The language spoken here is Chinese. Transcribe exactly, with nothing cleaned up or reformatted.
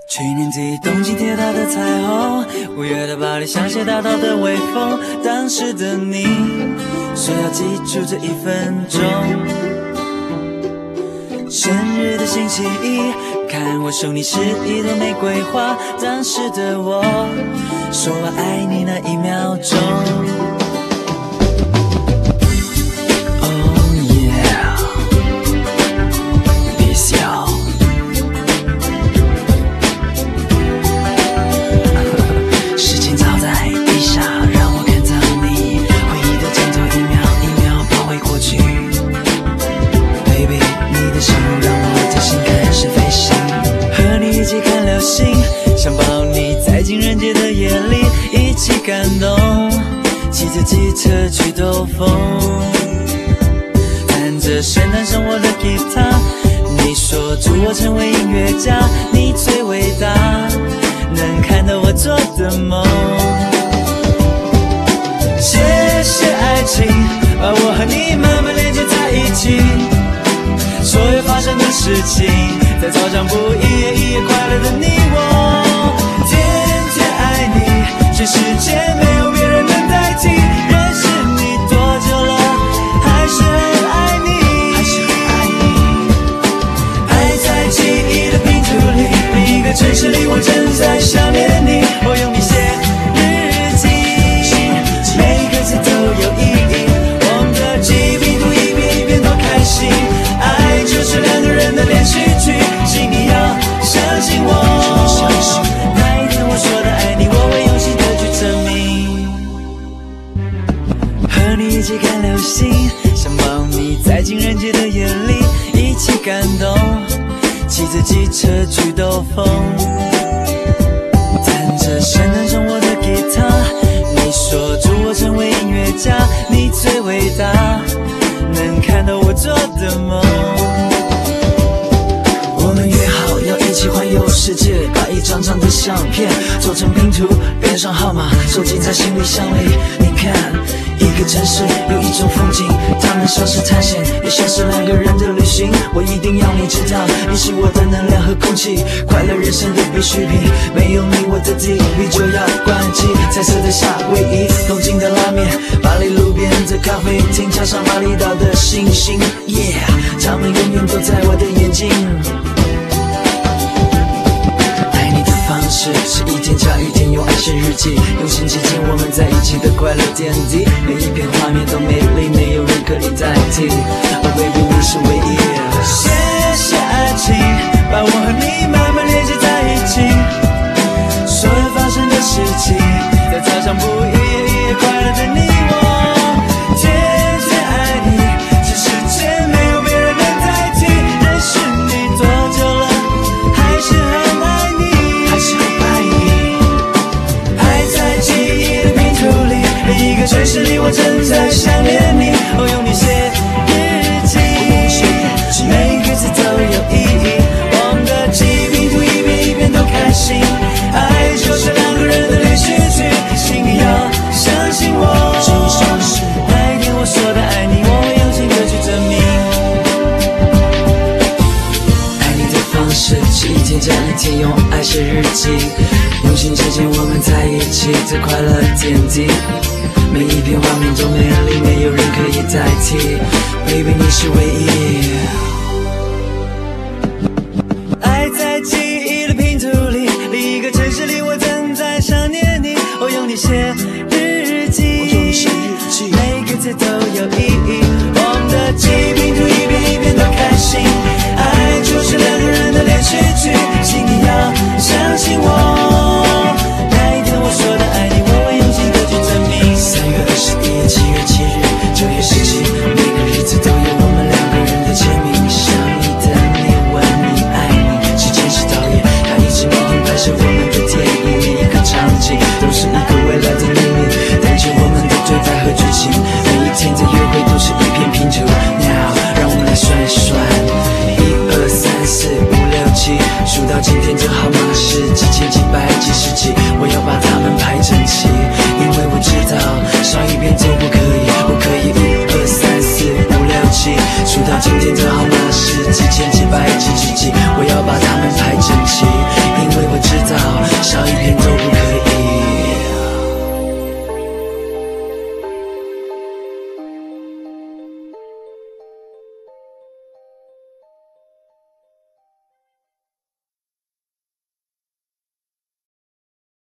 去年底东京铁塔的彩虹，五月的巴黎香榭大道的微风，当时的你说要记住这一分钟。生日的星期一，看我送你十一朵玫瑰花，当时的我说我爱你那一秒钟。想抱你在情人节的夜里一起感动，骑着机车去兜风，弹着圣诞生活的吉他。你说祝我成为音乐家，你最伟大，能看到我做的梦。谢谢爱情，把我和你慢慢连接在一起，所有发生的事情，在操场步一夜一夜快乐的你我，天天爱你，全世界没有别人能代替。认识你多久了，还是很爱你，还是很爱你。爱在记忆的拼图里，另一个城市里，我正在想念你。我用你写日记，每个字都有意义。我们的记忆拼图一遍一遍都开心。爱就是两个人的连续剧，请你要相信我。那一天我说的爱你，我会用心的去证明。和你一起看流星，想抱你在情人节的夜里一起感动，骑着机车去兜风，弹着圣诞生活的吉他。你说祝我成为音乐家，你最伟大，能看到我做的梦。我们约好要一起环游世界，把一张张的相片做成拼图，编上号码，收集在行李箱里。你看，一个城市有一种风景，它们像是探险，也像是两个人的旅行。我一定要你知道，你是我的能量和空气，快乐人生的必需品。没有你，我的 T V 就要关机。彩色的夏威夷，东京的拉面，巴黎路边的咖啡厅，加上巴厘岛的星星 ，Yeah， 它们永远都在我的眼睛。是是一天加一天，用爱写日记，用心记进我们在一起的快乐点滴。每一片画面都美丽，没有人可以代替。Oh baby， 你是唯一。谢谢爱情，把我和你慢慢连接在一起。所有发生的事情，在操场步一夜一夜快乐的你我，天天爱你，这世界没有别人能代替。认识你多久了，还是很爱你。一个城市里，我正在想念你。我用你写日记，每个字都有意义。我们的记忆拼图一遍一遍都开心。爱就是两个人的连续剧，请你要相信我。那一天我说的爱你，我会用心的去证明。爱你的方式是一天加一天，用爱写日记，用心记进我们在一起的快乐点滴。每一片画面都美丽，没有人可以代替。Baby， 你是唯一。爱在记忆的拼图里，另一个城市里，我正在想念你。我用你写日记，每个字都有意义。我们的记忆拼图一遍一遍都开心。爱就是两个人的连续剧，请你要相信我。那一天我说的爱你，我会用心的去证明。三月二十一，七月七日，九月十七，每个日子都有我们两个人的签名。想你等你问你爱你，时间是导演，他一直每天拍摄我们的电影，每一个场景都是一个未来的秘密，带着我们的对白和剧情。每一天的约会都是一片拼图。Now， 让我们来算一算，一二三四五六七，数到今天的号码是几千几百几十几，我要把它们排整齐，因为我知道少一遍都不可以。